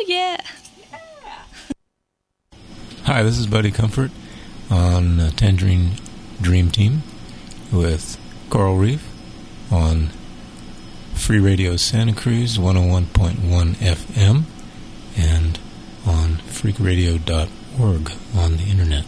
yeah. Hi, this is Buddy Comfort on Tangerine Dream Team with Coral Reef on Free Radio Santa Cruz 101.1 FM and on freakradio.org on the internet.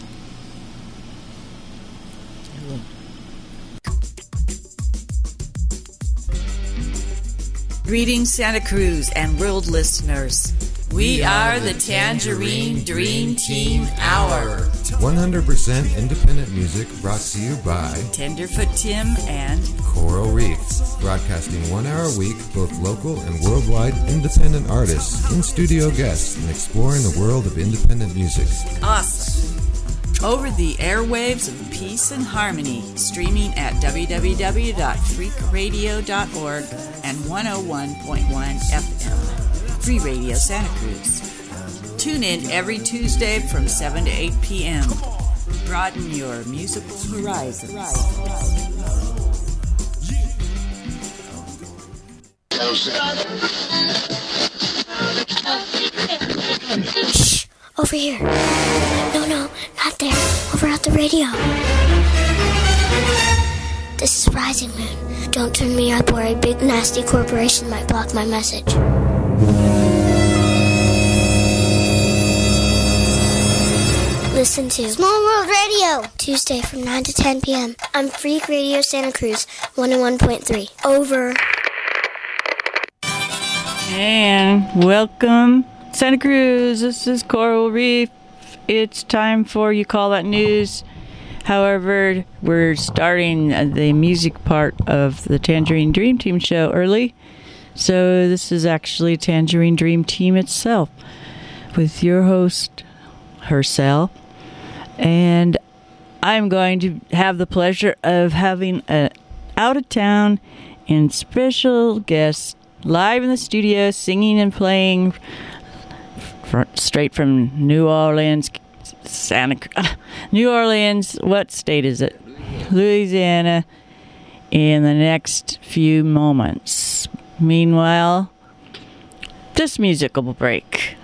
Greetings, Santa Cruz and world listeners. We are the Tangerine Dream Team Hour. 100% independent music brought to you by Tenderfoot Tim and Coral Reef, broadcasting 1 hour a week, both local and worldwide independent artists, in-studio guests, and exploring the world of independent music. Awesome. Over the airwaves of peace and harmony, streaming at www.freakradio.org and 101.1 FM. Free Radio Santa Cruz. Tune in every Tuesday from 7 to 8 p.m. Broaden your musical horizons. Shh! Over here. No, not there. Over at the radio. This is Rising Moon. Don't turn me up or a big nasty corporation might block my message. Listen to Small World Radio, Tuesday from 9 to 10 p.m. on Freak Radio Santa Cruz, 101.3. Over. And welcome, Santa Cruz. This is Coral Reef. It's time for You Call That News. However, we're starting the music part of the Tangerine Dream Team show early. So this is actually Tangerine Dream Team itself with your host, herself. And I'm going to have the pleasure of having an out-of-town and special guest live in the studio singing and playing straight from New Orleans, New Orleans, what state is it? Louisiana, in the next few moments. Meanwhile, this musical break.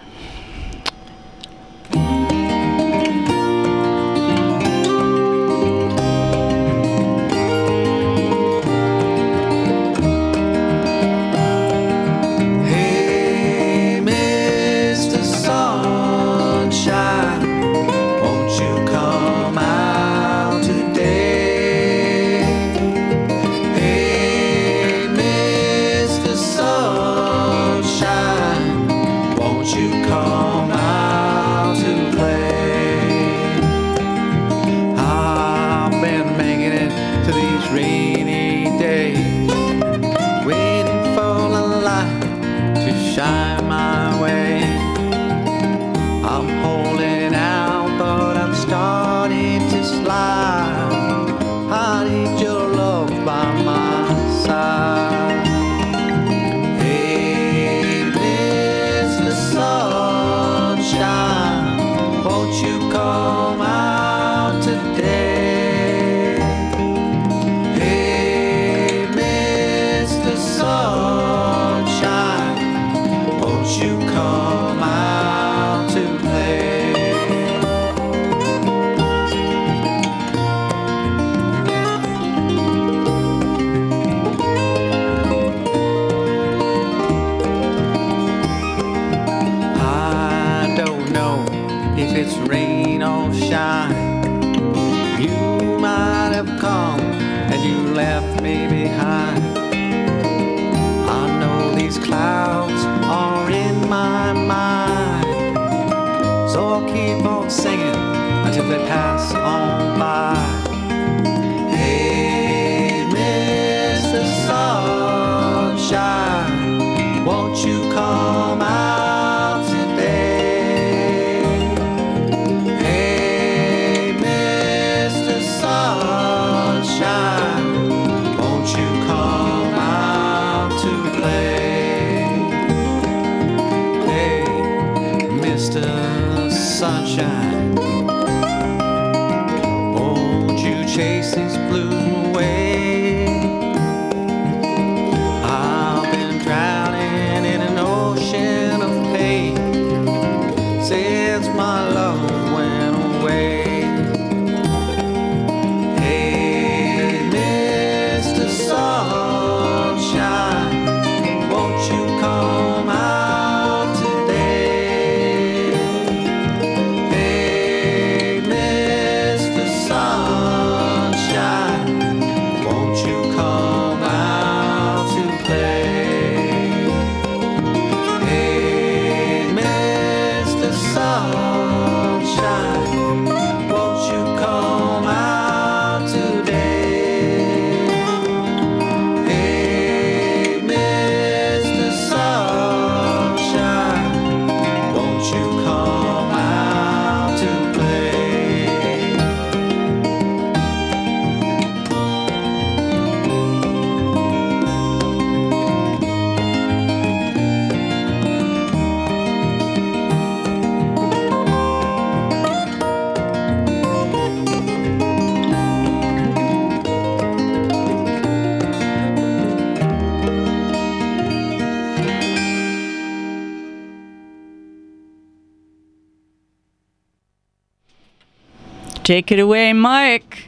I've been drowning in an ocean of pain. Take it away, Mike.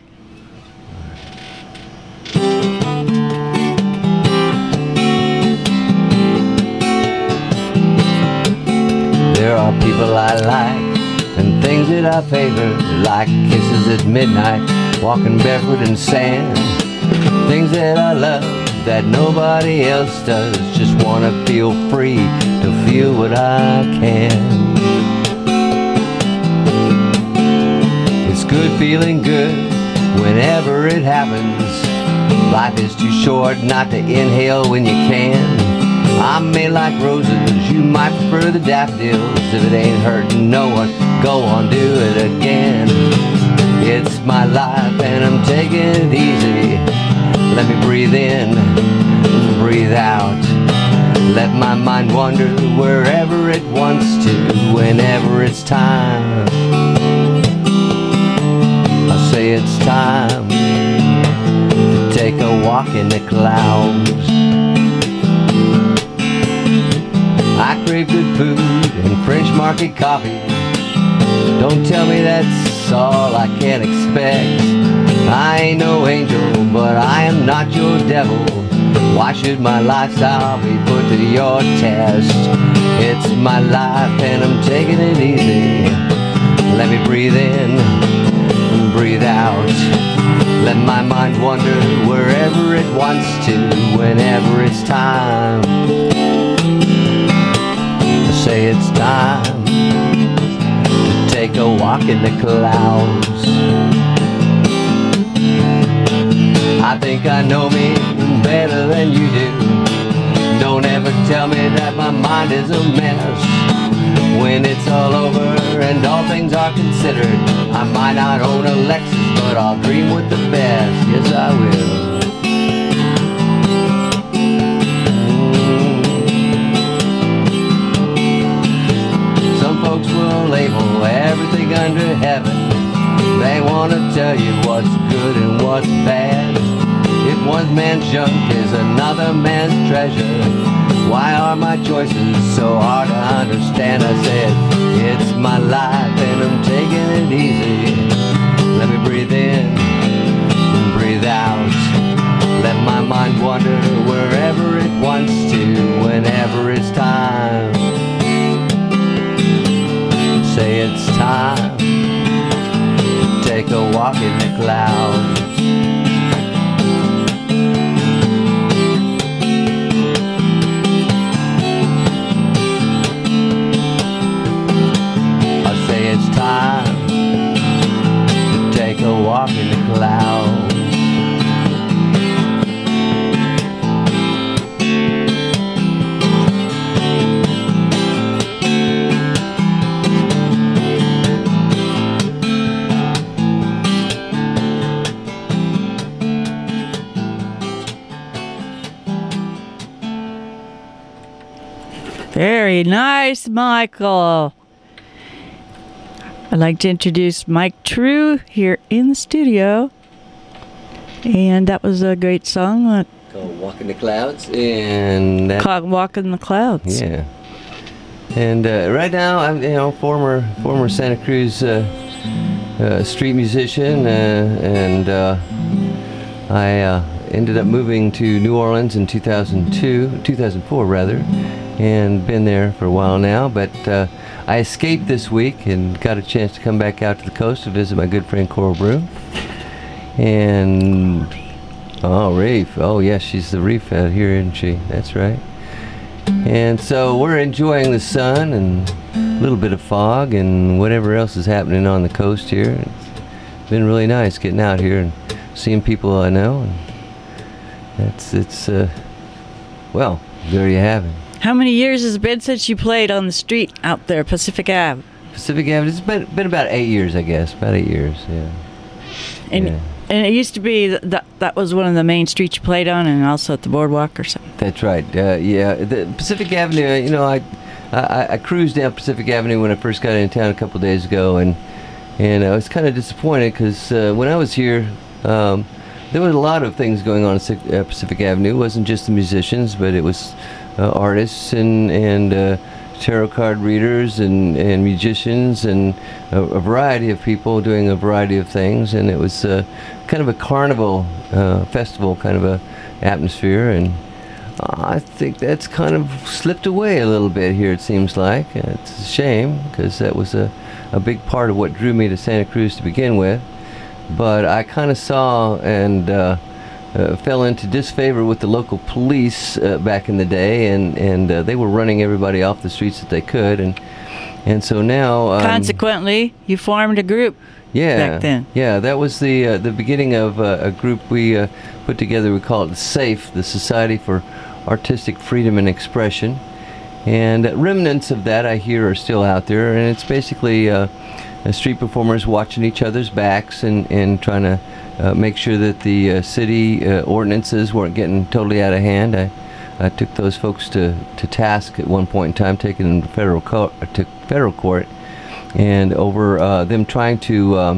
There are people I like and things that I favor, like kisses at midnight, walking barefoot in sand. Things that I love that nobody else does, just wanna feel free to feel what I can. It's good feeling good whenever it happens. Life is too short not to inhale when you can. I'm made like roses, you might prefer the daffodils. If it ain't hurting no one, go on, do it again. It's my life and I'm taking it easy. Let me breathe in, breathe out. Let my mind wander wherever it wants to, whenever it's time. I say it's time to take a walk in the clouds. I crave good food and French market coffee. Don't tell me that's all I can expect. I ain't no angel, but I am not your devil. Why should my lifestyle be put to your test? It's my life and I'm taking it easy. Let me breathe in, breathe out. Let my mind wander wherever it wants to, whenever it's time. I say it's time to take a walk in the clouds. I think I know me better than you do. Don't ever tell me that my mind is a mess. When it's all over and all things are considered, I might not own a Lexus, but I'll dream with the best. Yes, I will. Some folks will label everything under heaven. They want to tell you what's good and what's bad. If one man's junk is another man's treasure, why are my choices so hard to understand? I said, it's my life and I'm taking it easy. Let me breathe in and breathe out. Let my mind wander wherever it wants to, whenever it's time. Say it's time to take a walk in the clouds. It's time to take a walk in the clouds. Very nice, Michael. I'd like to introduce Mike True here in the studio. And that was a great song. Called Walk in the Clouds. And called Walk in the Clouds. Yeah. And right now, I'm former Santa Cruz street musician, and I ended up moving to New Orleans in 2004 rather, and been there for a while now, but I escaped this week and got a chance to come back out to the coast to visit my good friend Coral Brew. And Reef. Oh yes, she's the Reef out here, isn't she? That's right. And so we're enjoying the sun and a little bit of fog and whatever else is happening on the coast here. It's been really nice getting out here and seeing people I know. And well, there you have it. How many years has it been since you played on the street out there, Pacific Ave? Pacific Ave, it's been about 8 years, I guess. About 8 years, yeah. And it used to be that was one of the main streets you played on, and also at the boardwalk or something. That's right. Yeah, the Pacific Avenue. I cruised down Pacific Avenue when I first got into town a couple of days ago, and I was kind of disappointed because when I was here, there was a lot of things going on at Pacific Avenue. It wasn't just the musicians, but it was artists and tarot card readers and musicians and a variety of people doing a variety of things, and it was kind of a carnival festival kind of a atmosphere, and I think that's kind of slipped away a little bit here, it seems like. It's a shame, because that was a big part of what drew me to Santa Cruz to begin with. But I kind of saw and fell into disfavor with the local police back in the day, and they were running everybody off the streets that they could, and so now... Consequently, you formed a group back then. Yeah, that was the beginning of a group we put together. We call it SAFE, the Society for Artistic Freedom and Expression. And remnants of that, I hear, are still out there, and it's basically street performers watching each other's backs and trying to make sure that the city ordinances weren't getting totally out of hand. I took those folks to task at one point in time, taking them to federal court, and over them trying to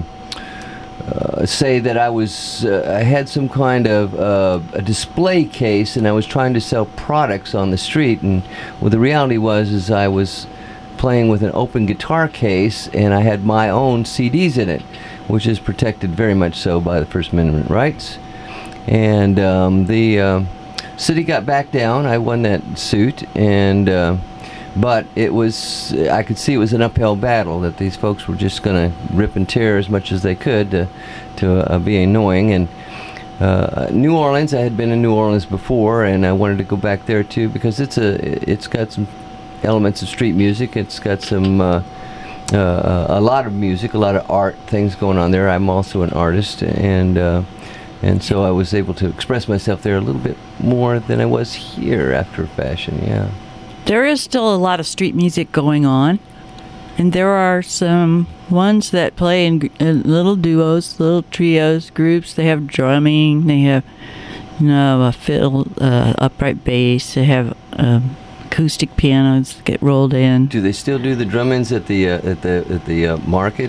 say that I had some kind of a display case, and I was trying to sell products on the street. And well, the reality was I was playing with an open guitar case, and I had my own CDs in it, which is protected very much so by the First Amendment rights. And the city got back down. I won that suit, and but I could see it was an uphill battle, that these folks were just going to rip and tear as much as they could to be annoying. And New Orleans, I had been in New Orleans before, and I wanted to go back there too, because it's got some elements of street music. It's got some a lot of music, a lot of art things going on there. I'm also an artist, and so I was able to express myself there a little bit more than I was here, after a fashion. Yeah. There is still a lot of street music going on, and there are some ones that play in little duos, little trios, groups. They have drumming, they have a fiddle, upright bass, they have acoustic pianos that get rolled in. Do they still do the drummings at the market?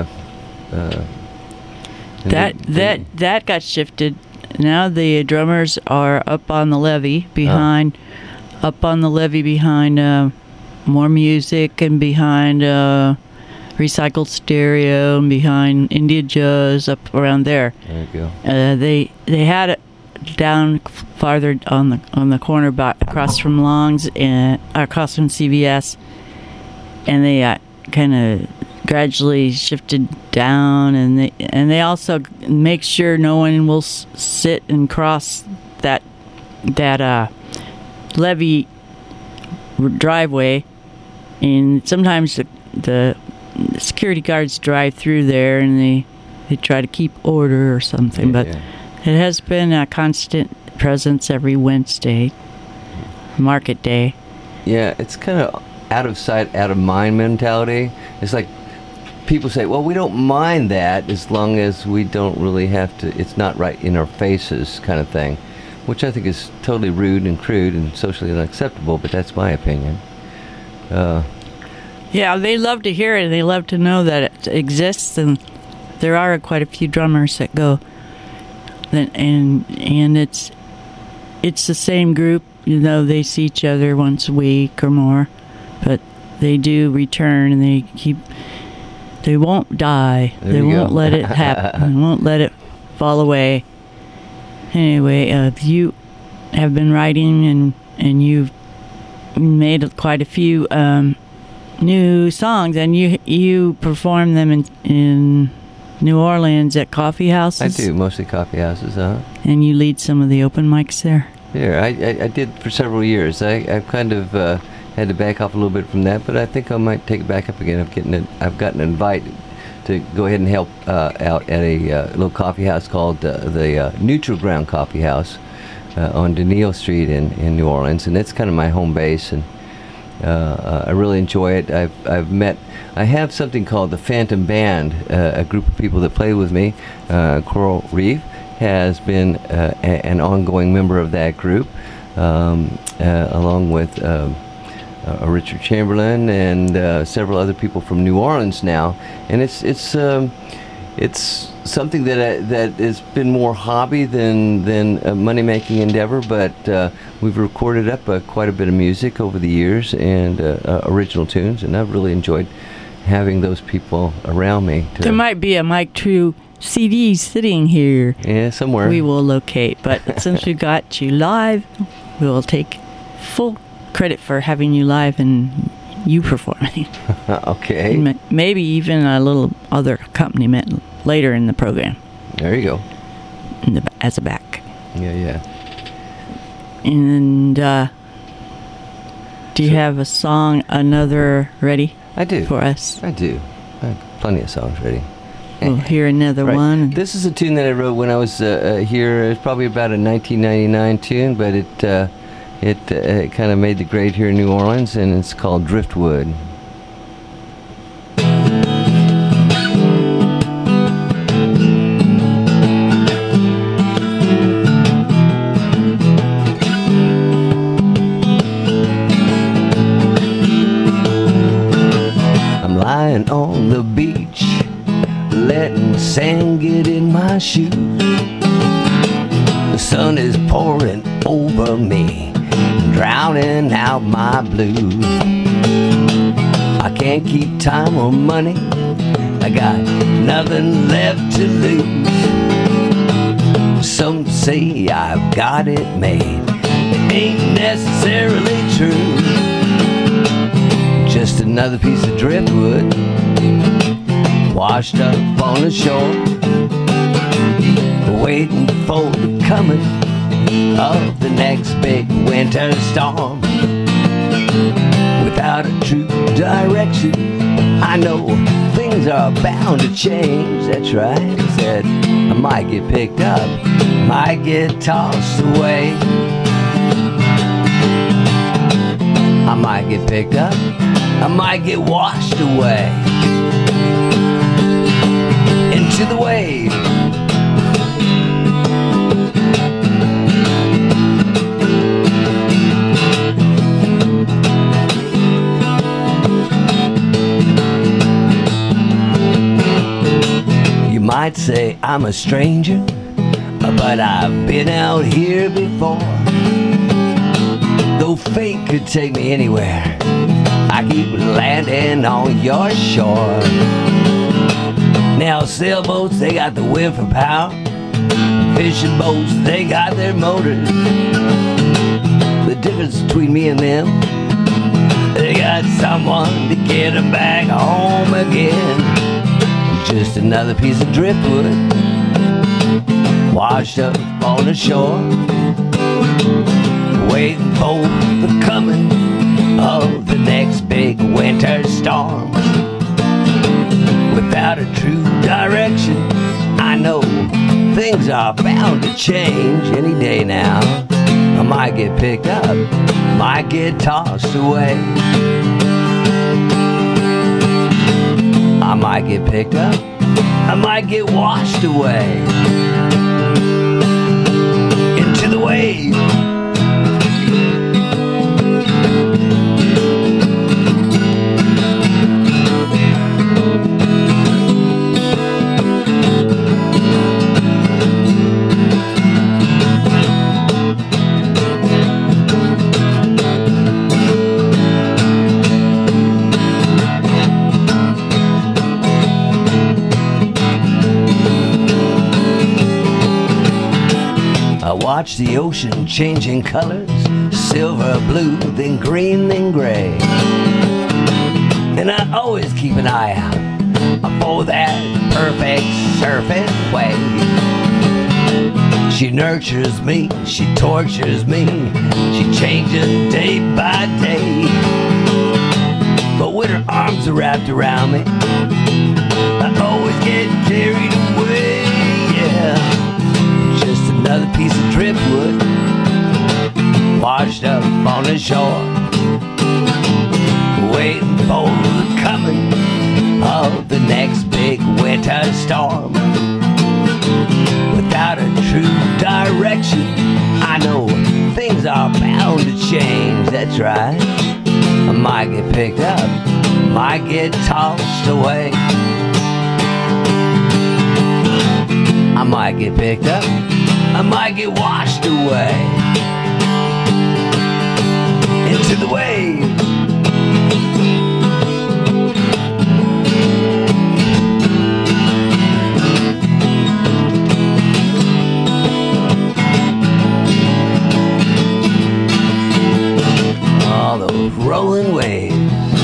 That got shifted. Now the drummers are up on the levee behind. Up on the levee behind More Music, and behind Recycled Stereo, and behind India Jazz, up around there. There you go. They had it down farther on the corner, across from Long's and across from CVS, and they kind of gradually shifted down, and they also make sure no one will sit and cross that levee driveway, and sometimes the security guards drive through there, and they try to keep order or something. But it has been a constant presence every Wednesday, market day. Yeah, it's kind of out of sight, out of mind mentality. It's like people say, well, we don't mind that as long as we don't really have to, it's not right in our faces kind of thing, which I think is totally rude and crude and socially unacceptable, but that's my opinion. Yeah, they love to hear it. They love to know that it exists, and there are quite a few drummers that go. And it's the same group. They see each other once a week or more, but they do return, and they won't die. They won't let it happen. They won't let it fall away. Anyway, you have been writing, and you've made quite a few new songs, and you perform them in New Orleans at coffee houses. I do, mostly coffee houses, And you lead some of the open mics there. Yeah, I did for several years. I've kind of had to back off a little bit from that, but I think I might take it back up again. I've gotten an invite to go ahead and help out at a little coffee house called the Neutral Ground Coffee House on Denille Street in New Orleans, and it's kind of my home base, and I really enjoy it. I have something called the Phantom Band, a group of people that play with me. Coral Reef has been an ongoing member of that group, along with Richard Chamberlain and several other people from New Orleans now, and it's something that has been more hobby than a money-making endeavor. But we've recorded up quite a bit of music over the years and original tunes, and I've really enjoyed having those people around me. There might be a Mike True CD sitting here. Yeah, somewhere. We will locate, but since we got you live, we will take full credit for having you live and you performing. Okay. Maybe even a little other accompaniment later in the program. There you go. As a back. Yeah. And do you have a song, another ready? I do. For us? I do. I have plenty of songs ready. We'll hear another one. This is a tune that I wrote when I was here. It's probably about a 1999 tune, but it kind of made the grade here in New Orleans, and it's called Driftwood. I'm lying on the beach, letting sand get in my shoes. The sun is pouring over me, drowning out my blues. I can't keep time or money, I got nothing left to lose. Some say I've got it made, it ain't necessarily true. Just another piece of driftwood, washed up on the shore, waiting for the coming of the next big winter storm. Without a true direction, I know things are bound to change. That's right, I said I might get picked up, might get tossed away. I might get picked up, I might get washed away into the wave. You might say I'm a stranger, but I've been out here before. Though fate could take me anywhere, I keep landing on your shore. Now sailboats, they got the wind for power. Fishing boats, they got their motors. The difference between me and them, they got someone to get them back home again. Just another piece of driftwood, washed up on the shore, waiting for the coming of the next big winter storm. Without a true direction, I know things are bound to change any day now. I might get picked up, might get tossed away. I might get picked up, I might get washed away into the wave. Watch the ocean changing colors, silver, blue, then green, then gray. And I always keep an eye out for that perfect surfing wave. She nurtures me, she tortures me, she changes day by day. But when her arms are wrapped around me, I always get carried away, yeah. Just another piece of driftwood, washed up on the shore, waiting for the coming of the next big winter storm. Without a true direction, I know things are bound to change. That's right, I might get picked up, might get tossed away. I might get picked up, I might get washed away into the wave. All those rolling waves.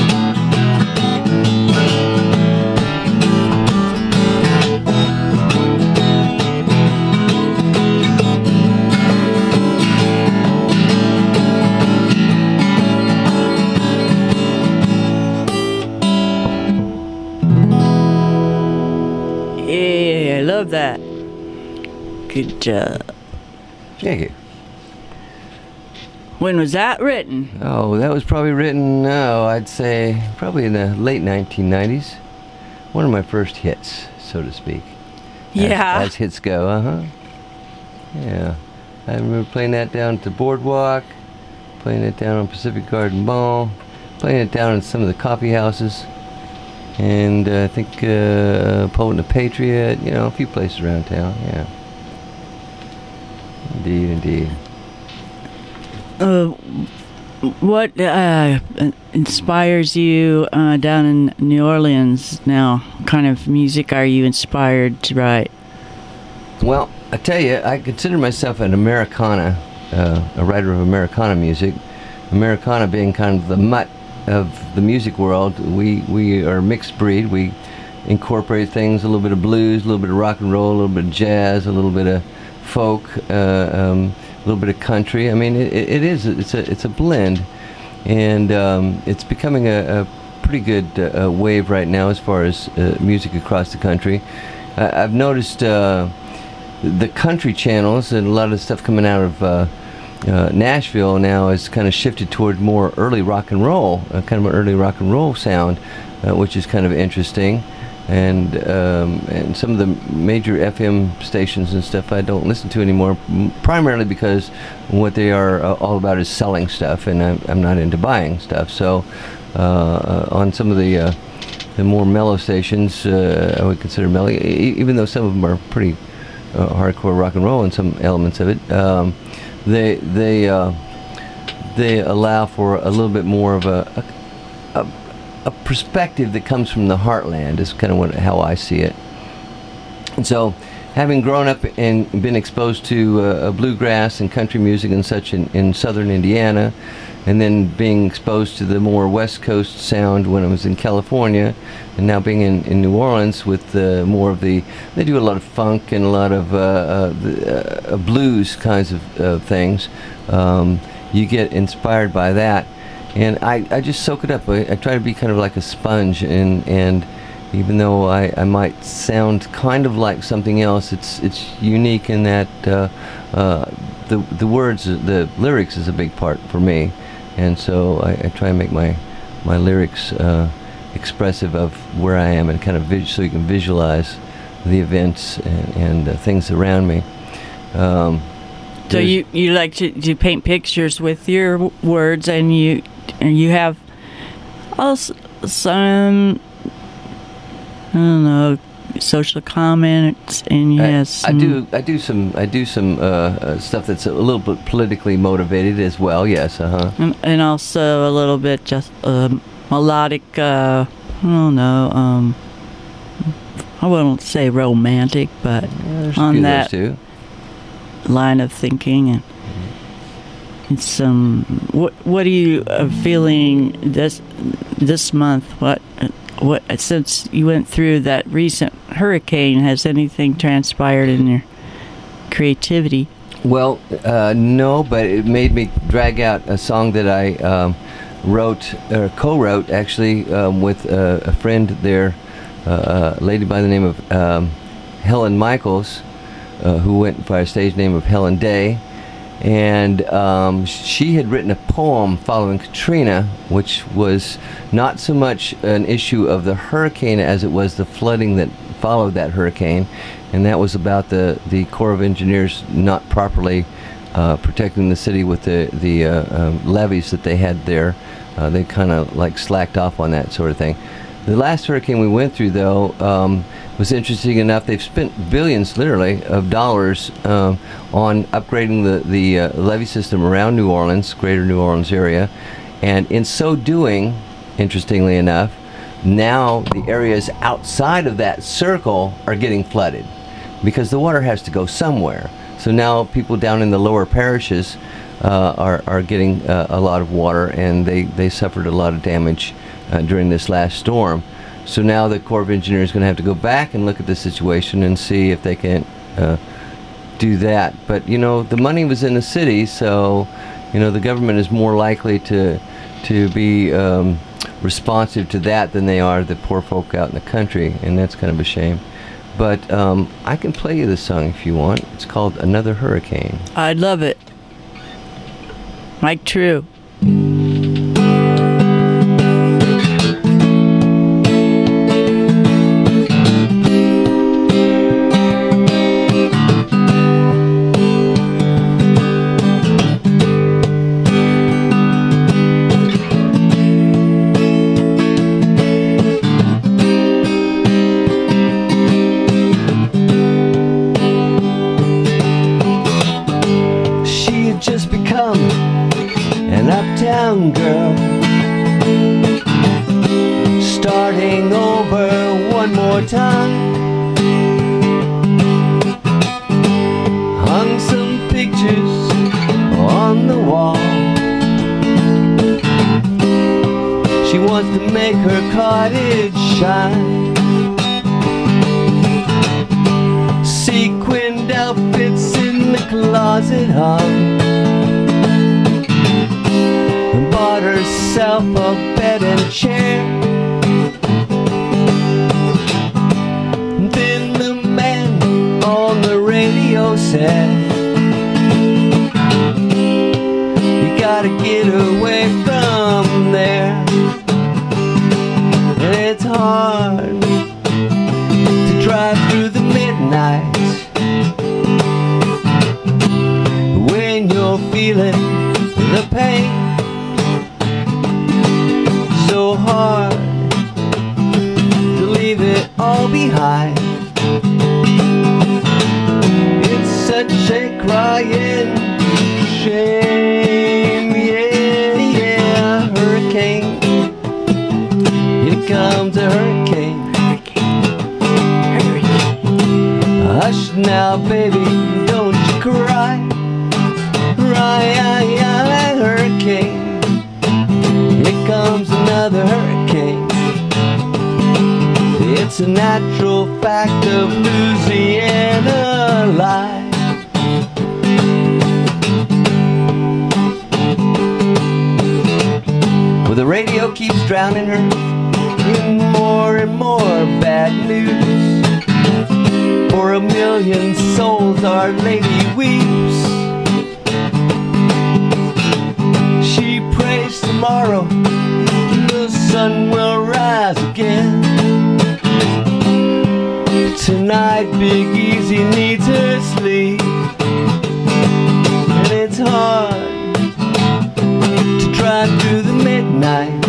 Yeah, I love that. Good job. Thank you. When was that written? Oh, that was probably written, I'd say, probably in the late 1990s. One of my first hits, so to speak. Yeah. As hits go, Yeah. I remember playing that down at the Boardwalk, playing it down on Pacific Garden Mall, playing it down in some of the coffee houses, and I think Poet and the Patriot, a few places around town, yeah. Indeed. What inspires you down in New Orleans now? What kind of music are you inspired to write? Well, I tell you, I consider myself an Americana, a writer of Americana music. Americana being kind of the mutt of the music world. We are a mixed breed. We incorporate things, a little bit of blues, a little bit of rock and roll, a little bit of jazz, a little bit of folk, a little bit of country. I mean, it's a blend, and it's becoming a pretty good wave right now as far as music across the country. I've noticed the country channels and a lot of the stuff coming out of Nashville now has kind of shifted toward more early rock and roll, kind of an early rock and roll sound, which is kind of interesting. And some of the major FM stations and stuff I don't listen to anymore, primarily because what they are all about is selling stuff, and I'm not into buying stuff. So on some of the more mellow stations, I would consider mellow, even though some of them are pretty hardcore rock and roll in some elements of it. They allow for a little bit more of a perspective that comes from the heartland is kind of how I see it. And so, having grown up and been exposed to bluegrass and country music and such in southern Indiana, and then being exposed to the more West Coast sound when I was in California, and now being in New Orleans with more of they do a lot of funk and a lot of blues kinds of things. You get inspired by that. And I just soak it up. I try to be kind of like a sponge, and even though I might sound kind of like something else, it's unique in that the words, the lyrics is a big part for me, and so I try and make my lyrics expressive of where I am, and kind of so you can visualize the events and things around me. So you like to paint pictures with your words, and you have also some, I don't know, social comments, and yes, I do some stuff that's a little bit politically motivated as well. Yes, and also a little bit just melodic. I don't know. I won't say romantic, but on that too. Line of thinking, and some. What are you feeling this month? What since you went through that recent hurricane, has anything transpired in your creativity? Well, no, but it made me drag out a song that I co-wrote actually with a friend there, a lady by the name of Helen Michaels, who went by a stage name of Helen Day. And she had written a poem following Katrina, which was not so much an issue of the hurricane as it was the flooding that followed that hurricane, and that was about the Corps of Engineers not properly protecting the city with the levees that they had there. They kind of like slacked off on that sort of thing. The last hurricane we went through, though, was interesting enough. They've spent billions, literally, of dollars on upgrading the levee system around New Orleans, greater New Orleans area. And in so doing, interestingly enough, now the areas outside of that circle are getting flooded because the water has to go somewhere. So now people down in the lower parishes are getting a lot of water, and they suffered a lot of damage during this last storm. So now the Corps of Engineers is going to have to go back and look at the situation and see if they can do that. But, you know, the money was in the city, so, you know, the government is more likely to be responsive to that than they are the poor folk out in the country, and that's kind of a shame. But I can play you the song if you want. It's called Another Hurricane. I'd love it. Mike True. Girl, starting over one more time. Hung some pictures on the wall. She wants to make her cottage shine. Sequined outfits in the closet hung. Bought herself a bed and chair. Then the man on the radio said, you gotta get away from there. And it's hard to drive through the midnight when you're feeling the pain. So hard to leave it all behind. It's such a crying shame. Yeah, yeah, hurricane. Here comes a hurricane. Hush now, baby, don't you cry. Hurricane. Here comes another hurricane. It's a natural fact of Louisiana life. Well, the radio keeps drowning her in more and more bad news. For 1,000,000 souls Our Lady weeps. She prays tomorrow the sun will rise again. Tonight Big Easy needs her sleep. And it's hard to drive through the midnight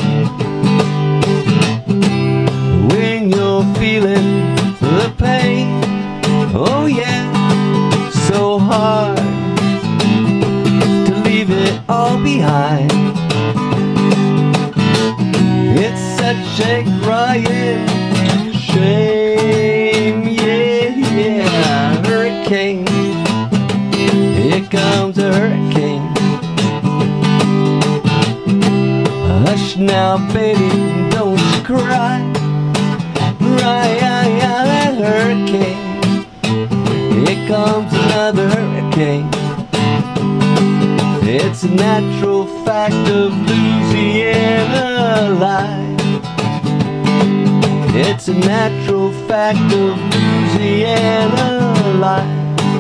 when you're feeling the pain. Oh yeah, so hard to leave it all behind. It's such a crying shame. Yeah, yeah, hurricane. Here comes a hurricane. Hush now, baby, don't you cry. Hurricane. Here comes another hurricane. It's a natural fact of Louisiana life. It's a natural fact of Louisiana life.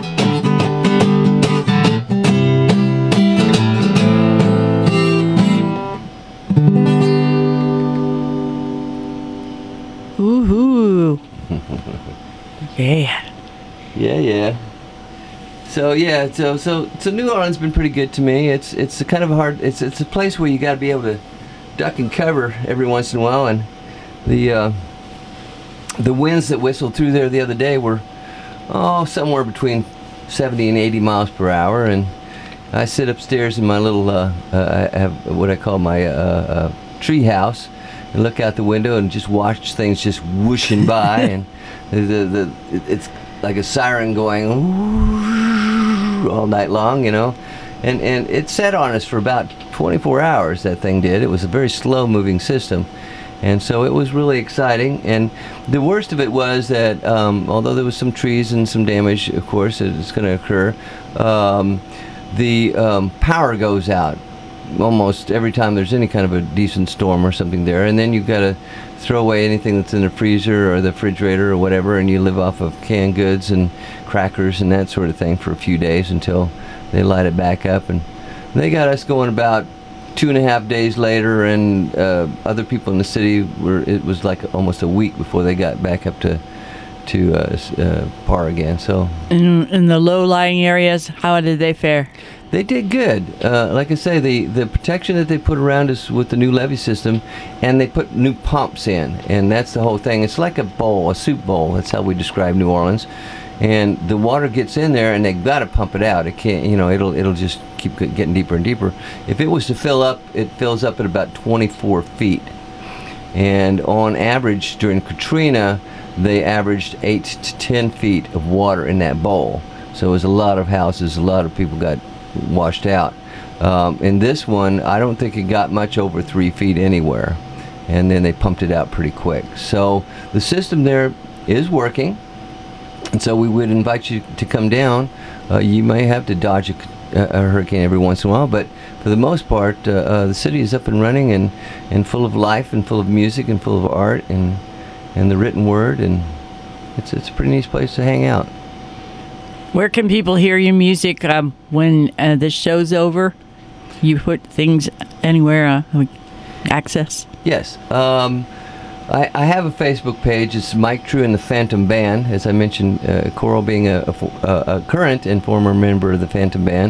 Woohoo! Yeah. Yeah. So yeah, so New Orleans has been pretty good to me. It's a kind of a hard. It's a place where you got to be able to duck and cover every once in a while, and The winds that whistled through there the other day were somewhere between 70 and 80 miles per hour, and I sit upstairs in my little I have what I call my tree house, and look out the window and just watch things just whooshing by, and it's like a siren going all night long, you know. And it sat on us for about 24 hours, that thing did. It was a very slow-moving system. And so it was really exciting. And the worst of it was that, although there was some trees and some damage, of course, it's going to occur, the power goes out almost every time there's any kind of a decent storm or something there. And then you've got to throw away anything that's in the freezer or the refrigerator or whatever, and you live off of canned goods and crackers and that sort of thing for a few days until they light it back up. And they got us going about 2.5 days later, and other people in the city it was like almost a week before they got back up to par again. So in the low-lying areas, how did they fare? They did good. Like I say, the protection that they put around us with the new levee system, and they put new pumps in, and that's the whole thing. It's like a bowl, a soup bowl. That's how we describe New Orleans. And the water gets in there, and they got to pump it out. It can't, you know, it'll just keep getting deeper and deeper. If it was to fill up, it fills up at about 24 feet. And on average, during Katrina, they averaged 8 to 10 feet of water in that bowl. So it was a lot of houses, a lot of people got washed out. In this one, I don't think it got much over 3 feet anywhere. And then they pumped it out pretty quick. So the system there is working. And so we would invite you to come down. You may have to dodge a hurricane every once in a while, but for the most part, the city is up and running and full of life and full of music and full of art and the written word, and it's a pretty nice place to hang out. Where can people hear your music when the show's over? You put things anywhere access? Yes. I have a Facebook page. It's Mike True and the Phantom Band. As I mentioned, Coral being a current and former member of the Phantom Band.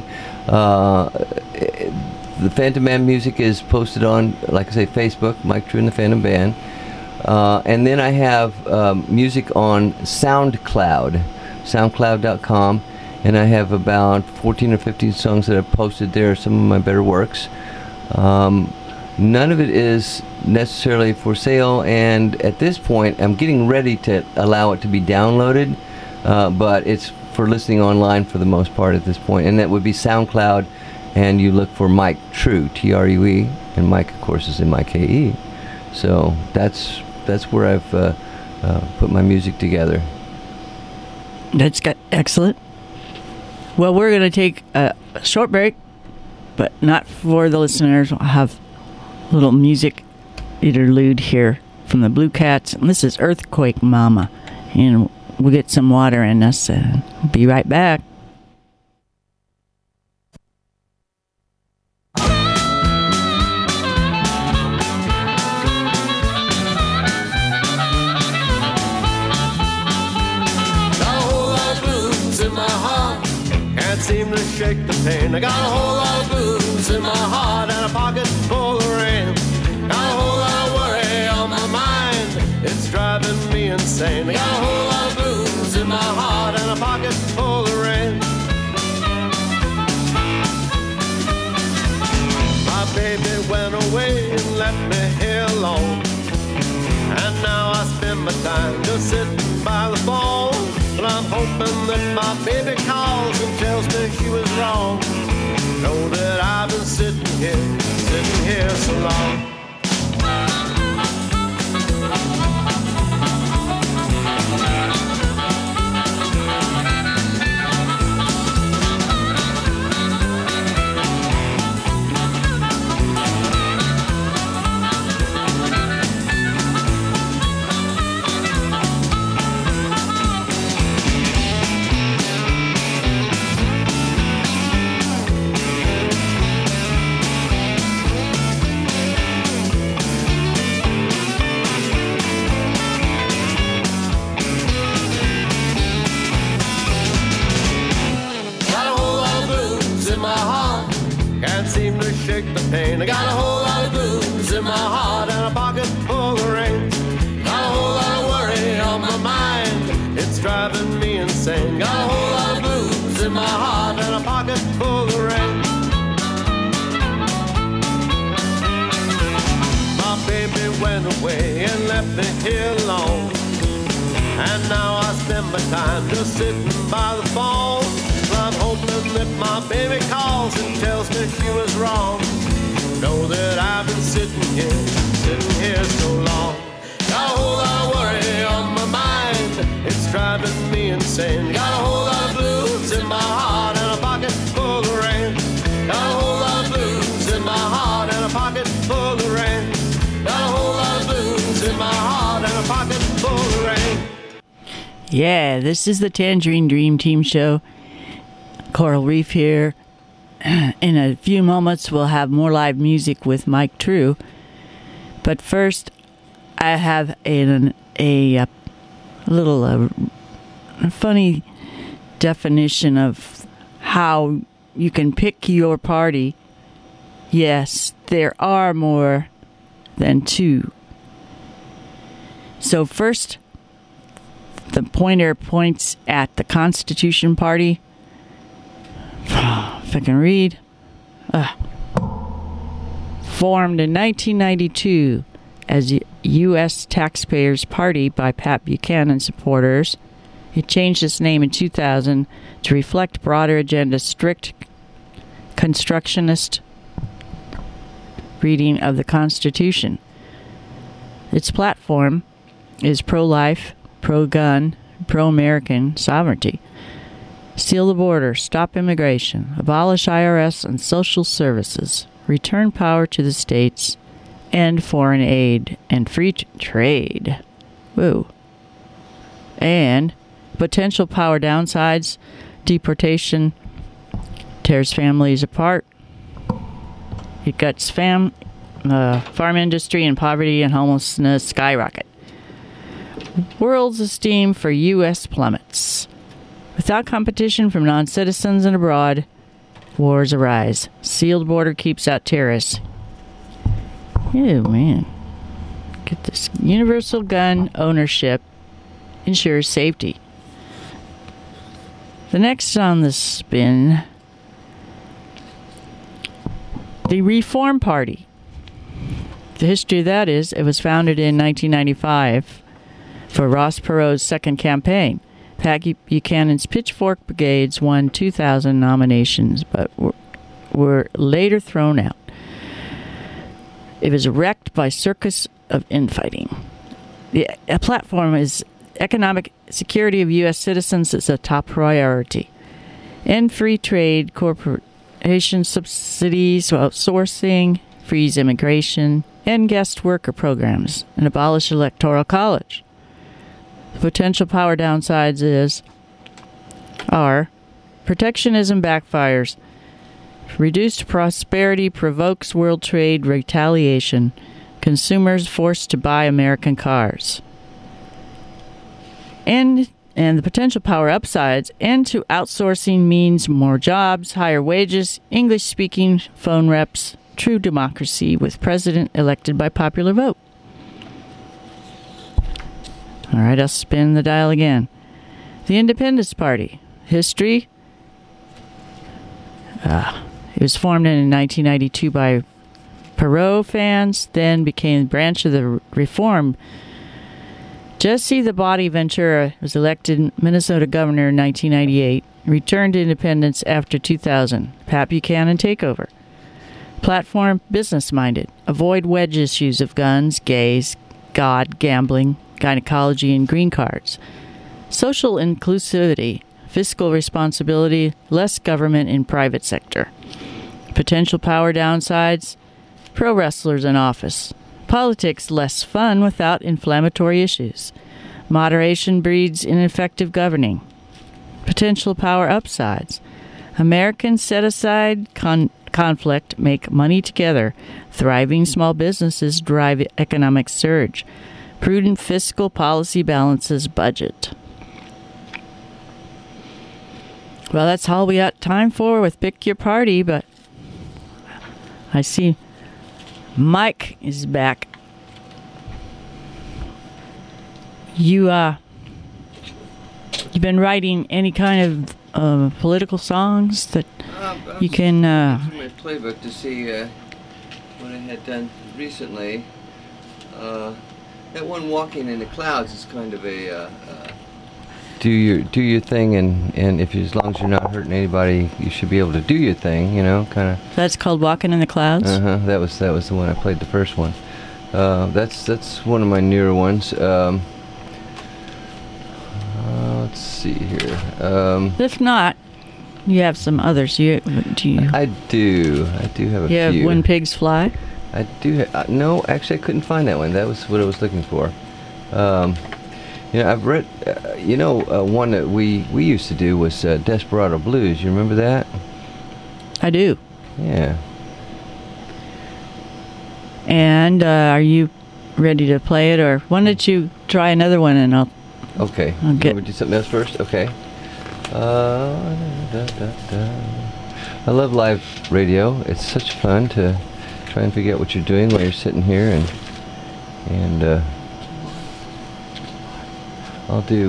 The Phantom Band music is posted on, like I say, Facebook, Mike True and the Phantom Band. And then I have music on SoundCloud, soundcloud.com. And I have about 14 or 15 songs that I've posted there, some of my better works. None of it is necessarily for sale, and at this point I'm getting ready to allow it to be downloaded, but it's for listening online for the most part at this point, and that would be SoundCloud, and you look for Mike True, True, and Mike, of course, is M-I-K-E. So that's where I've put my music together. That's excellent. Well, we're going to take a short break, but not for the listeners. I'll have a little music interlude here from the Blue Cats. And this is Earthquake Mama. And we'll get some water in us and we'll be right back. Seem to shake the pain. I got a whole lot of blues in my heart and a pocket full of rain. Got a whole lot of worry on my mind. It's driving me insane. I got a whole lot of blues in my heart and a pocket full of rain. My baby went away and left me here alone. And now I spend my time just sitting by the phone. But I'm hoping that my baby calls and tells me she was wrong. Know that I've been sitting here so long. away and left me here alone. And now I spend my time just sitting by the phone. I'm hoping that my baby calls and tells me she was wrong. Know that I've been sitting here so long. Got a whole lot of worry on my mind, it's driving me insane. Got a whole lot of blues in my heart and a pocket full of rain. Got a whole lot of blues in my heart and a pocket full of rain. Got a whole lot of blues in my heart and a pocket full of rain. Yeah, this is the Tangerine Dream Team show. Coral Reef here. In a few moments, we'll have more live music with Mike True. But first, I have a little funny definition of how you can pick your party. Yes, there are more than two. So first, the pointer points at the Constitution Party. If I can read. Formed in 1992 as the U.S. Taxpayers Party by Pat Buchanan supporters, it changed its name in 2000 to reflect broader agenda, strict constructionist reading of the Constitution. Its platform is pro-life, pro-gun, pro-American sovereignty. Seal the border, stop immigration, abolish IRS and social services, return power to the states, end foreign aid, and free trade. Woo. And potential power downsides, deportation, tears families apart, it guts farm industry, and poverty and homelessness skyrocket. World's esteem for U.S. plummets. Without competition from non-citizens and abroad, wars arise. Sealed border keeps out terrorists. Oh, man. Get this. Universal gun ownership ensures safety. The next on the spin, the Reform Party. The history of that is, it was founded in 1995 for Ross Perot's second campaign. Pat Buchanan's Pitchfork Brigades won 2,000 nominations, but were later thrown out. It was wrecked by circus of infighting. The platform is economic security of U.S. citizens is a top priority. End free trade, corporation subsidies, outsourcing, freeze immigration, end guest worker programs, and abolish electoral college. The potential power downsides are protectionism backfires, reduced prosperity provokes world trade retaliation, consumers forced to buy American cars. And the potential power upsides, end to outsourcing means more jobs, higher wages, English-speaking phone reps, true democracy with president elected by popular vote. All right, I'll spin the dial again. The Independence Party. History. It was formed in 1992 by Perot fans, then became a branch of the Reform. Jesse the Body Ventura was elected Minnesota governor in 1998, returned to independence after 2000. Pat Buchanan takeover. Platform, business-minded. Avoid wedge issues of guns, gays, God, gambling, gynecology, and green cards. Social inclusivity, fiscal responsibility, less government in private sector. Potential power downsides, pro wrestlers in office. Politics less fun without inflammatory issues. Moderation breeds ineffective governing. Potential power upsides. Americans set aside conflict, make money together. Thriving small businesses drive economic surge. Prudent fiscal policy balances budget. Well, that's all we got time for with Pick Your Party, but I see Mike is back. You've been writing any kind of political songs that you can... my playbook to see what I had done recently. That one, Walking in the Clouds, is kind of a do your thing, and if as long as you're not hurting anybody, you should be able to do your thing. You know, kind of. That's called Walking in the Clouds. That was the one I played, the first one. That's one of my newer ones. Let's see here. If not, you have some others. Do you? I do have a few. You have When Pigs Fly? I do. No, actually, I couldn't find that one. That was what I was looking for. I've read. One that we used to do was Desperado Blues. You remember that? I do. Yeah. And are you ready to play it, or why don't you try another one and I'll. Okay. I'll get. We do something else first. Okay. I love live radio. It's such fun to try and figure out what you're doing while you're sitting here, and I'll do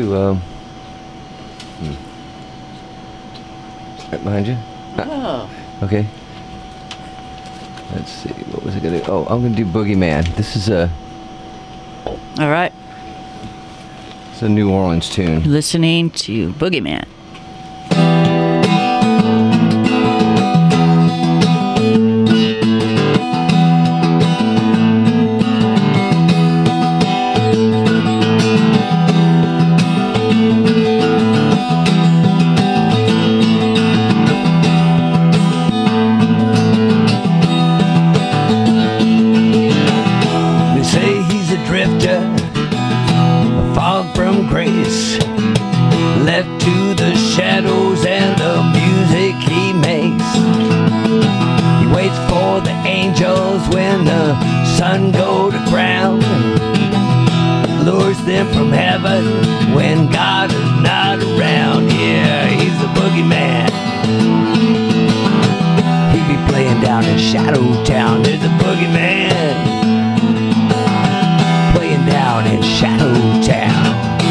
right behind you. Oh. Okay. Let's see. What was I gonna do? Oh, I'm gonna do Boogeyman. This is a. All right. It's a New Orleans tune. Listening to Boogeyman. From heaven when God is not around. Yeah, he's the boogeyman. He be playing down in Shadow Town. There's a boogeyman playing down in Shadow Town.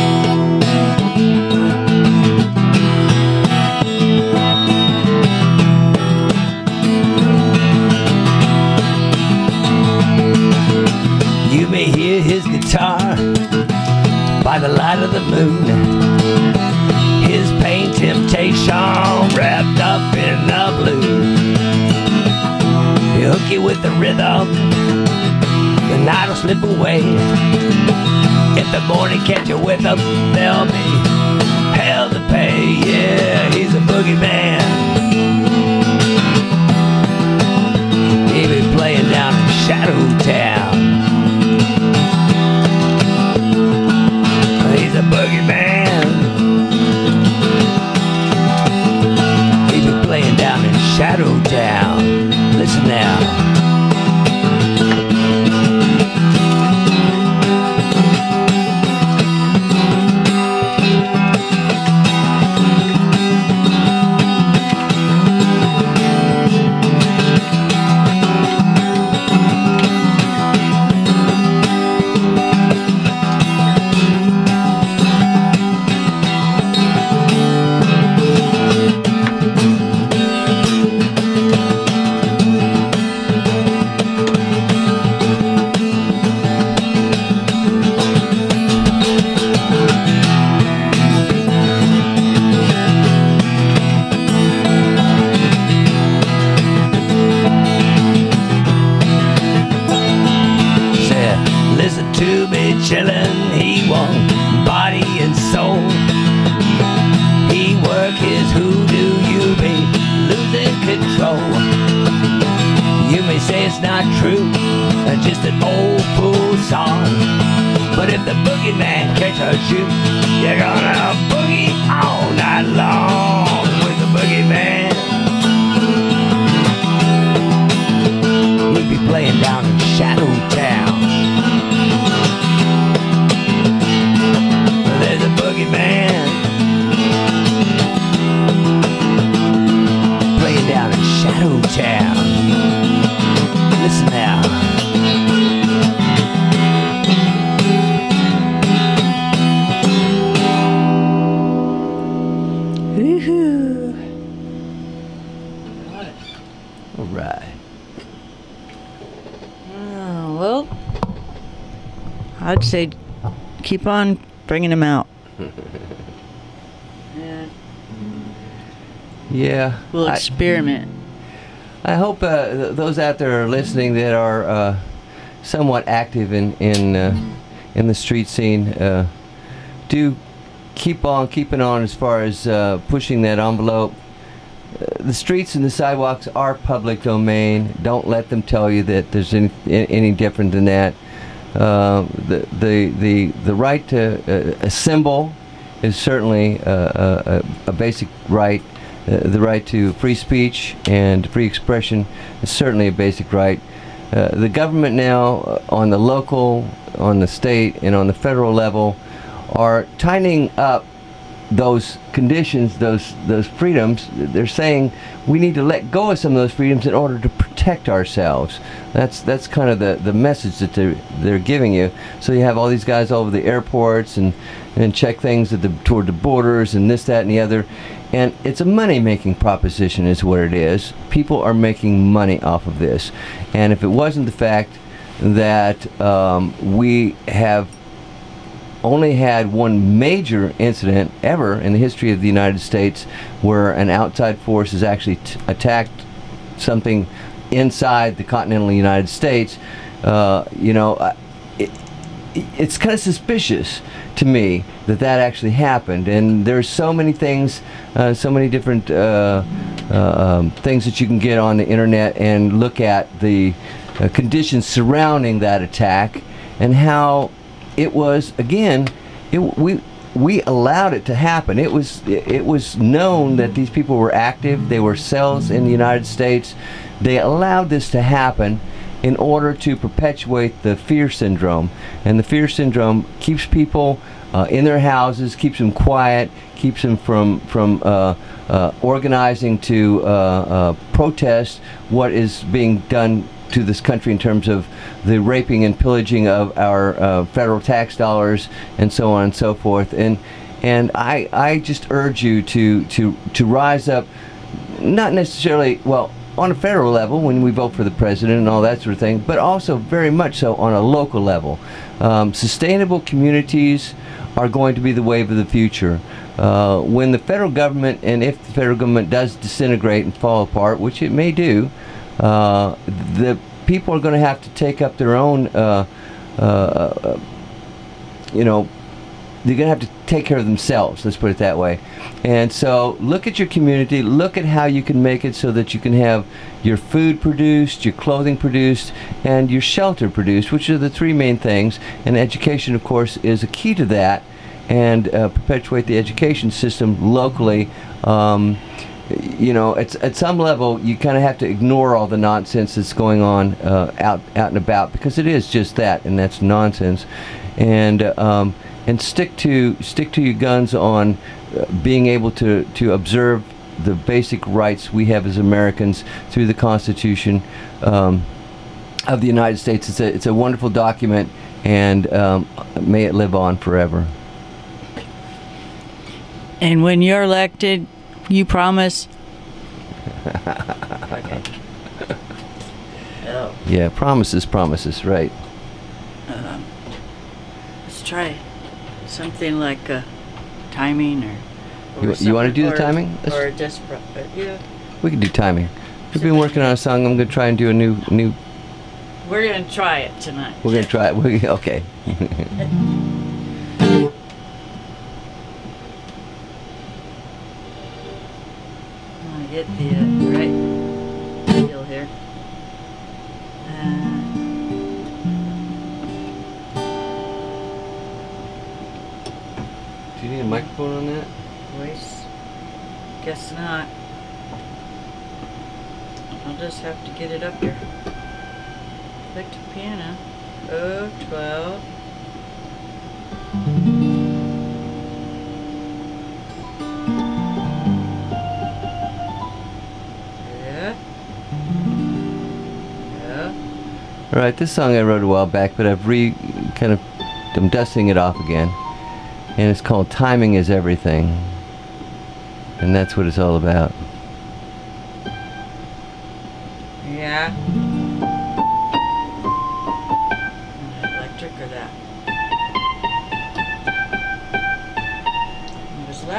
You may hear his guitar by the light of the moon, his pain temptation wrapped up in the blue. He'll hook you with the rhythm, the night will slip away. If the morning catch you with him, there'll be hell to pay. Yeah, he's a boogeyman. He be playing down in Shadow Town. He's a boogeyman. He be playing down in Shadow Town. Listen now. Chillin', he won't body and soul. He work his hoodoo, you be losing control. You may say it's not true, just an old fool song. But if the boogeyman catches you, you're gonna boogie all night long with the boogeyman. He'll be playing down in Shadow Town. There's a boogeyman playing down in Shadow Town. Listen now. Woohoo! All right. Oh, I'd say keep on bringing them out. Yeah. We'll experiment. I hope those out there are listening that are somewhat active in the street scene do keep on keeping on as far as pushing that envelope. The streets and the sidewalks are public domain. Don't let them tell you that there's any different than that. The right to assemble is certainly a basic right. The right to free speech and free expression is certainly a basic right. The government now, on the local, on the state, and on the federal level, are tightening up those conditions, those freedoms. They're saying we need to let go of some of those freedoms in order to protect ourselves. That's kind of the message that they're giving you. So you have all these guys all over the airports and check things toward the borders and this, that, and the other. And it's a money-making proposition is what it is. People are making money off of this. And if it wasn't the fact that we have only had one major incident ever in the history of the United States where an outside force has actually attacked something inside the continental United States, it's kind of suspicious to me that actually happened. And there's so many things, so many different things that you can get on the internet and look at the conditions surrounding that attack and how it was, again, we allowed it to happen. It was known that these people were active. They were cells in the United States. They allowed this to happen in order to perpetuate the fear syndrome. And the fear syndrome keeps people in their houses, keeps them quiet, keeps them from organizing to protest what is being done to this country in terms of the raping and pillaging of our federal tax dollars and so on and so forth. And I just urge you to rise up, not necessarily, well, on a federal level when we vote for the president and all that sort of thing, but also very much so on a local level. Sustainable communities are going to be the wave of the future. When the federal government, and if the federal government does disintegrate and fall apart, which it may do, the people are going to have to take up their own, they're going to have to take care of themselves, let's put it that way. And so look at your community, look at how you can make it so that you can have your food produced, your clothing produced, and your shelter produced, which are the three main things. And education, of course, is a key to that, and perpetuate the education system locally. At some level, you kind of have to ignore all the nonsense that's going on out and about, because it is just that, and that's nonsense. And stick to your guns on being able to observe the basic rights we have as Americans through the Constitution of the United States. It's a wonderful document, and may it live on forever. And when you're elected, you promise. Okay. Oh. Yeah, promises, right. Let's try something like timing or you want to do the timing? Or just yeah. We can do timing. We've been working on a song. I'm going to try and do a new. We're going to try it tonight. We're going to try it. Okay. Get the right feel here. Do you need a microphone on that? Voice? Guess not. I'll just have to get it up here. Electric piano. 012. All right, this song I wrote a while back, but I'm dusting it off again, and it's called "Timing Is Everything," and that's what it's all about. Yeah. Electric or that?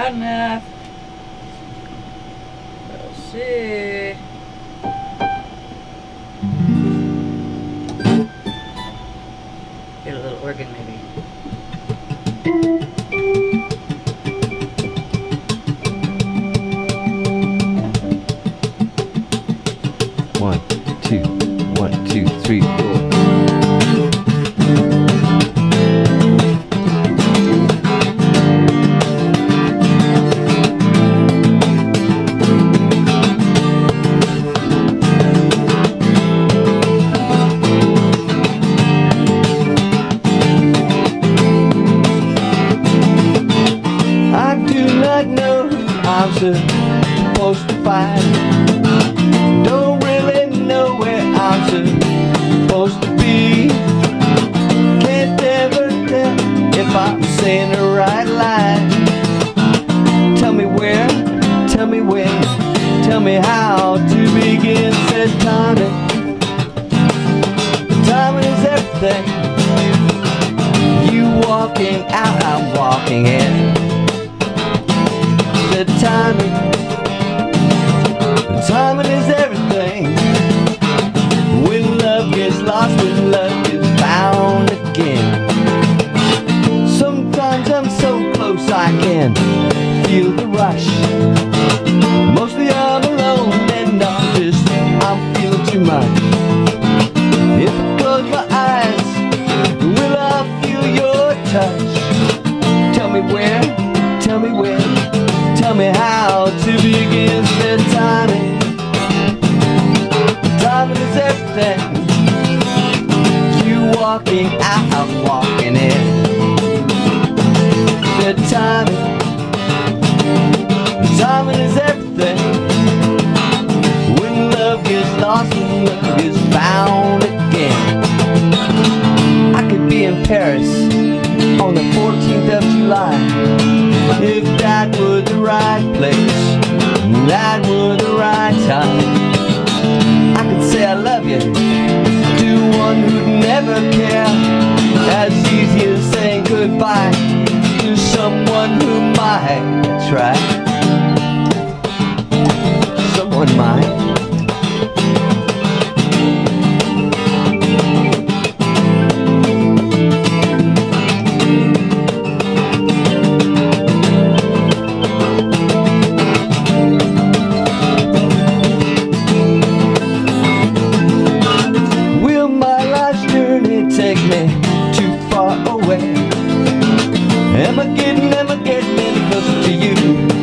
loud enough. Let's see. Get a little organ maybe. 1, 2, 1, 2, 3, 4. I do not know who I'm supposed to find. Don't really know where I'm supposed to be. Can't ever tell if I'm saying the right line. Tell me where, tell me when, tell me how to begin. Said timing, timing is everything. You walking out, I'm walking in. The timing is everything. When love gets lost, when love is found again. Sometimes I'm so close I can feel the rush. Mostly I'm alone and I'm feeling too much. If I close my eyes, will I feel your touch? Tell me where, tell me when, tell me how to begin. The timing, timing is everything. You walking out, I'm walking in. The timing is everything. When love gets lost, when love is found again. I could be in Paris on the 14th of July. If that were the right place, that were the right time, I could say I love you to one who'd never care. As easy as saying goodbye to someone who might try. Someone might. Take me too far away. Am I getting any closer to you?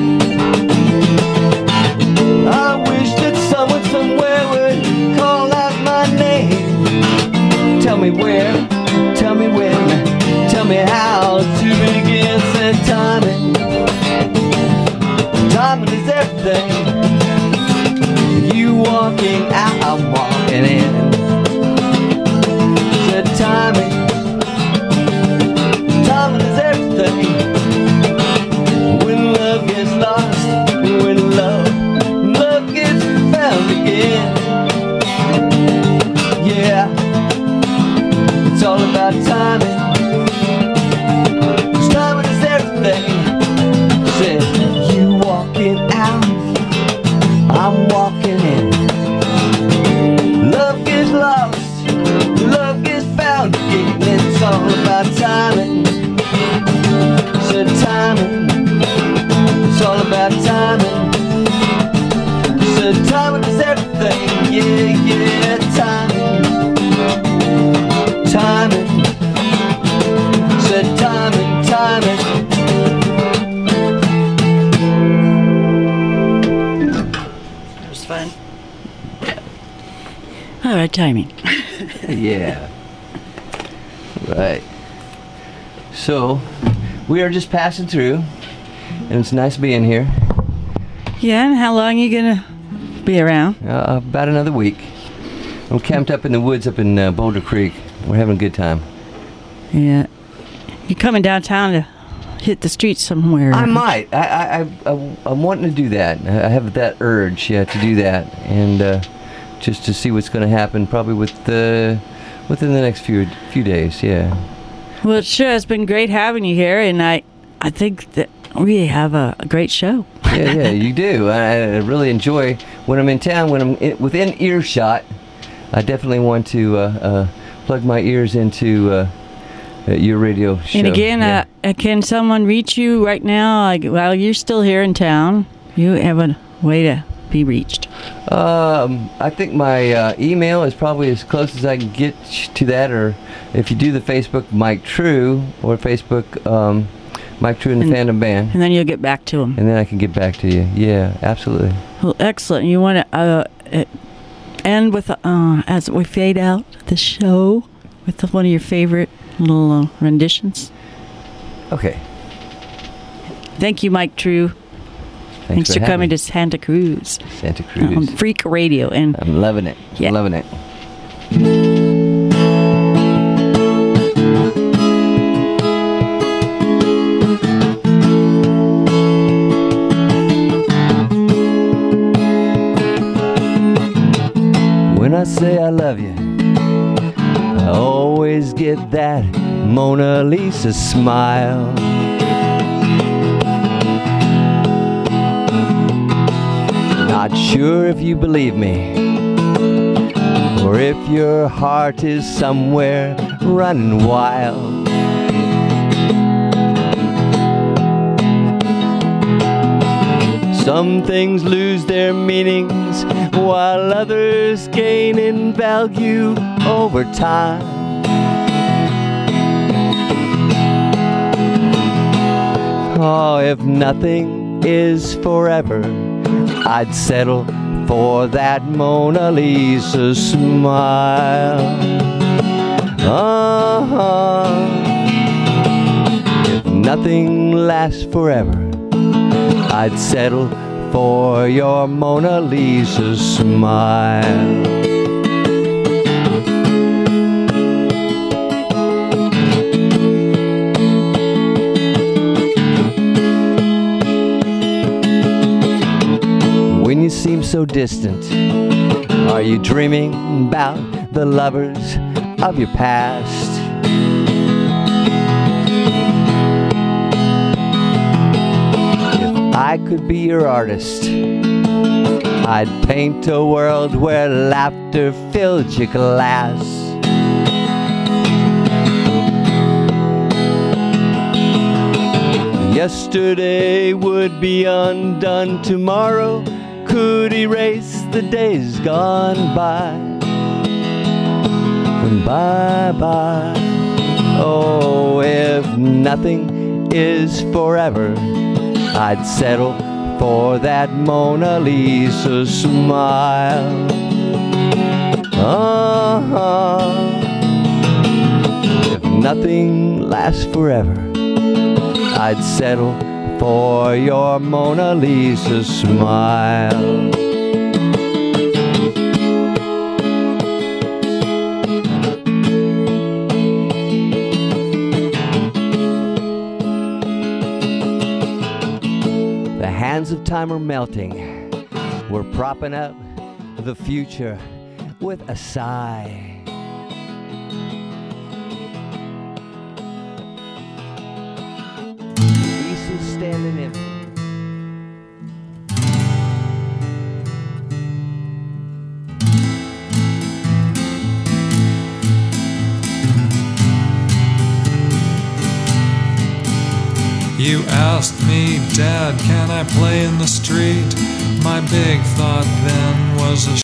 I wish that someone somewhere would call out my name. Tell me where, tell me when, tell me how to begin. Said timing, timing is everything. You walking out, I'm walking in. Timing is everything. When love gets lost, when love gets found again. Yeah, it's all about timing. 'Cause timing is everything. Said you walking out, I'm walking in. Love gets lost, love gets found again. It's all about timing. Said timing. It's all about timing. Said timing is everything. Yeah, yeah, timing. Timing. Said timing, timing. That was fun. All right, timing. Yeah. Right. So, we are just passing through, and it's nice being here. Yeah, and how long are you gonna be around? About another week. I'm camped up in the woods up in Boulder Creek. We're having a good time. Yeah. You coming downtown to hit the streets somewhere? I might. I'm wanting to do that. I have that urge, to do that, and just to see what's going to happen, probably within the next few days. Yeah. Well, it sure has been great having you here, and I think that We have a great show. Yeah, you do. I really enjoy when I'm in town, when I'm within earshot. I definitely want to plug my ears into your radio show. And again, can someone reach you right now while you're still here in town? You have a way to be reached. I think my email is probably as close as I can get to that, or if you do the Facebook Mike True, or Facebook Mike True and the Phantom Band. And then you'll get back to them. And then I can get back to you. Yeah, absolutely. Well, excellent. You want to end with, as we fade out the show, with one of your favorite little renditions? Okay. Thank you, Mike True. Thanks for coming to Santa Cruz. Santa Cruz. On Freak Radio. And I'm loving it. Yeah. I'm loving it. When I say I love you, I always get that Mona Lisa smile. Not sure if you believe me, or if your heart is somewhere running wild. Some things lose their meanings, while others gain in value over time. Oh, if nothing is forever, I'd settle for that Mona Lisa smile. If nothing lasts forever, I'd settle for your Mona Lisa smile. When you seem so distant, are you dreaming about the lovers of your past? If I could be your artist, I'd paint a world where laughter fills your glass. Yesterday would be undone, tomorrow could erase the days gone by. And bye-bye. Oh, if nothing is forever, I'd settle for that Mona Lisa smile. If nothing lasts forever, I'd settle for your Mona Lisa smile. The hands of time are melting. We're propping up the future with a sigh. Standing in. You asked me, Dad, can I play in the street? My big thought then was a